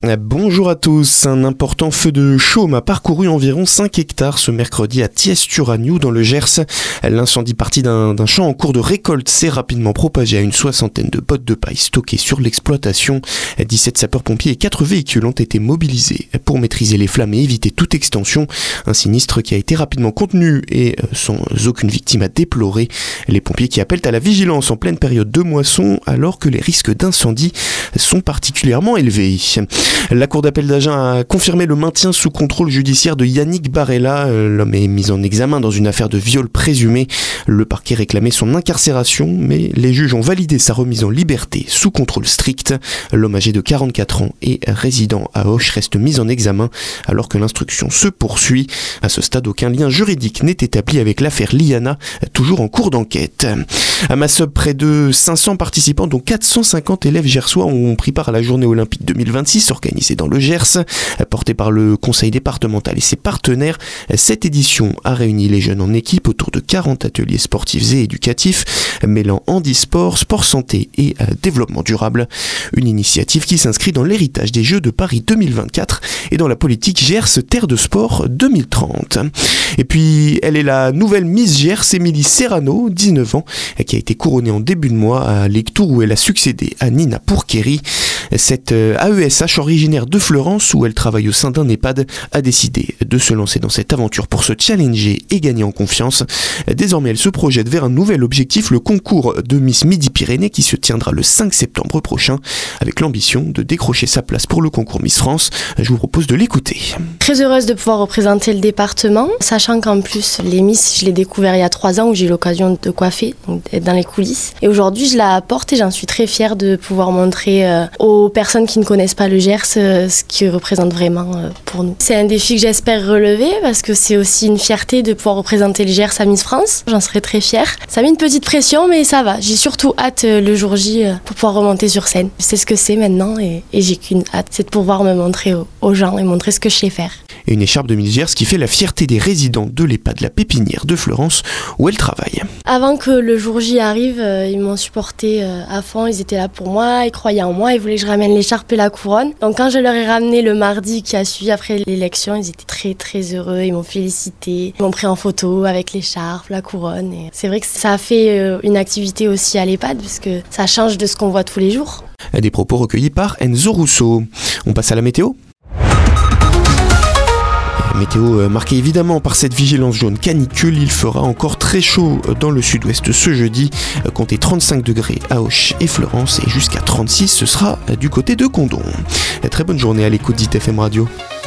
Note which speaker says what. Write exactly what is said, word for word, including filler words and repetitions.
Speaker 1: Bonjour à tous. Un important feu de chaume a parcouru environ cinq hectares ce mercredi à Thiès-Turagnou dans le Gers. L'incendie parti d'un, d'un champ en cours de récolte s'est rapidement propagé à une soixantaine de bottes de paille stockées sur l'exploitation. dix-sept sapeurs-pompiers et quatre véhicules ont été mobilisés pour maîtriser les flammes et éviter toute extension. Un sinistre qui a été rapidement contenu et sans aucune victime à déplorer. Les pompiers qui appellent à la vigilance en pleine période de moisson alors que les risques d'incendie sont particulièrement élevés. La cour d'appel d'Agen a confirmé le maintien sous contrôle judiciaire de Yannick Barella. L'homme est mis en examen dans une affaire de viol présumé. Le parquet réclamait son incarcération, mais les juges ont validé sa remise en liberté sous contrôle strict. L'homme âgé de quarante-quatre ans et résident à Auch reste mis en examen alors que l'instruction se poursuit. À ce stade, aucun lien juridique n'est établi avec l'affaire Liana, toujours en cours d'enquête. À Massop, près de cinq cents participants, dont quatre cent cinquante élèves gersois, ont pris part à la journée olympique deux mille vingt-six organisée dans le Gers. Portée par le conseil départemental et ses partenaires, cette édition a réuni les jeunes en équipe autour de quarante ateliers sportifs et éducatifs, mêlant handisport, sport santé et développement durable. Une initiative qui s'inscrit dans l'héritage des Jeux de Paris deux mille vingt-quatre et dans la politique Gers Terre de Sport deux mille trente. Et puis, elle est la nouvelle Miss Gers, Émilie Serrano, dix-neuf ans, qui a été couronnée en début de mois à Lectoure où elle a succédé à Nina Pourquéry. Cette A E S H originaire de Fleurance, où elle travaille au sein d'un EHPAD, a décidé de se lancer dans cette aventure pour se challenger et gagner en confiance. Désormais, elle se projette vers un nouvel objectif, le concours de Miss Midi-Pyrénées qui se tiendra le cinq septembre prochain, avec l'ambition de décrocher sa place pour le concours Miss France. Je vous propose de l'écouter.
Speaker 2: Très heureuse de pouvoir représenter le département, sachant qu'en plus, les Miss, je l'ai découvert il y a trois ans où j'ai eu l'occasion de coiffer, donc d'être dans les coulisses. Et aujourd'hui, je la porte et j'en suis très fière de pouvoir montrer euh, aux personnes qui ne connaissent pas le Gers euh, ce qui représente vraiment euh, pour nous. C'est un défi que j'espère relever parce que c'est aussi une fierté de pouvoir représenter le Gers à Miss France. J'en serai très fière. Ça met une petite pression, mais ça va. J'ai surtout hâte euh, le jour J euh, pour pouvoir remonter sur scène. Je sais ce que c'est maintenant et, et j'ai qu'une hâte, c'est de pouvoir me montrer aux, aux gens et montrer ce que je sais faire.
Speaker 1: Et une écharpe de Miss Gers qui fait la fierté des résidents de l'EHPAD La Pépinière de Fleurance où elle travaille.
Speaker 2: Avant que le jour J arrive, euh, ils m'ont supporté euh, à fond, ils étaient là pour moi, ils croyaient en moi, ils voulaient que je ramène l'écharpe et la couronne. Donc quand je leur ai ramené le mardi qui a suivi après l'élection, ils étaient très très heureux, ils m'ont félicité, ils m'ont pris en photo avec l'écharpe, la couronne. Et c'est vrai que ça a fait euh, une activité aussi à l'EHPAD parce que ça change de ce qu'on voit tous les jours.
Speaker 1: Des propos recueillis par Enzo Rousseau. On passe à la météo ? Météo marquée évidemment par cette vigilance jaune canicule, il fera encore très chaud dans le sud-ouest ce jeudi, comptez trente-cinq degrés à Auch et Fleurance et jusqu'à trente-six ce sera du côté de Condom. Très bonne journée à l'écoute d'I T F M Radio.